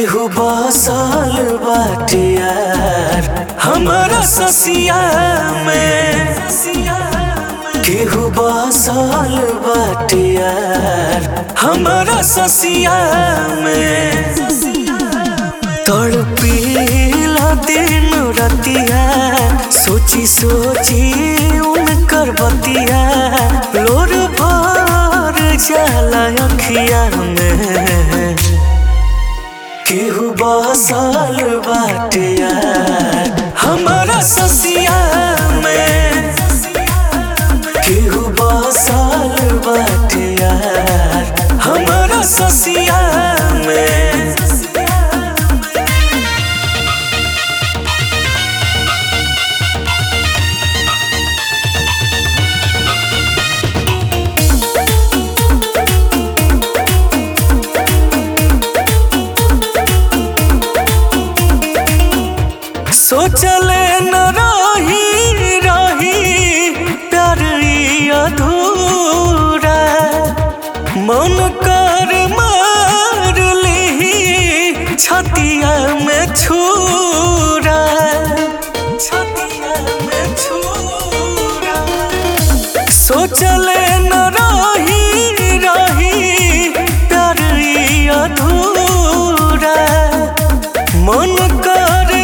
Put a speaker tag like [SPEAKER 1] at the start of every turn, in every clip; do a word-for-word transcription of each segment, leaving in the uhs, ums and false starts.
[SPEAKER 1] केहू बसल बाटे यार हमारा ससिया में, केहू बसल बाटे यार हमारा ससिया में। तड़पीला दिन रतिया सोची सोची उनकर बतिया, लोर भर जाला अखिया में। केहू बसल बाटे यार हमारा ससिया में, केहू बसल बाटे यार हमारा ससिया में। सोचले न रही रही प्यार अधूरा, मन कर मार ली छतिया में छुरा, छतिया में छुरा। सोचले न रही रही प्यार अधूरा, मन कर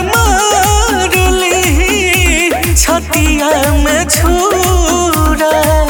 [SPEAKER 1] छतिया में छुरा।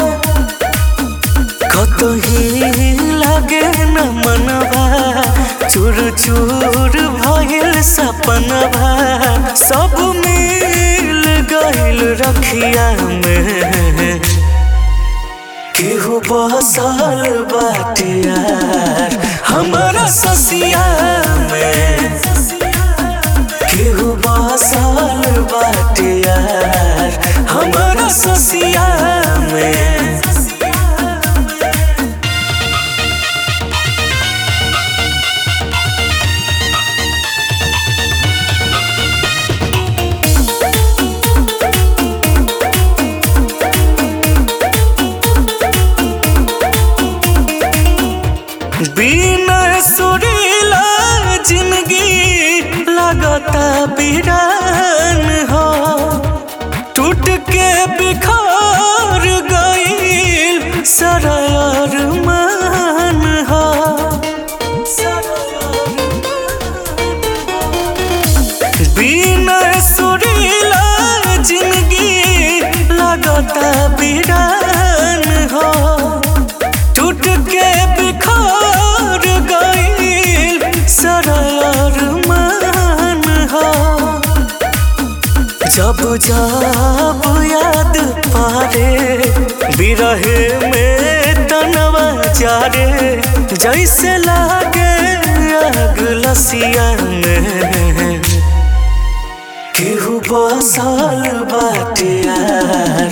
[SPEAKER 1] कतही लगे न मनवा, चूर चूर भइल सपनवा, सब मिल गइल रखिया में। केहू बसल बाटे यार हमारा ससिया में, केहू बसल बाटे यार हमारा ससिया में। बिना सुरीला जिंदगी लगता बिरान हो, टूट के बिखर गईल सारा अरमान हो। बिना सुरीला जिंदगी लगता बिरान हो, टूट के बिखर गईल सारा अरमान हो। जब जब याद पारे बिरहे में तनवा जारे, जैसे लागे आग लसिया में। केहू बसल बाटे यार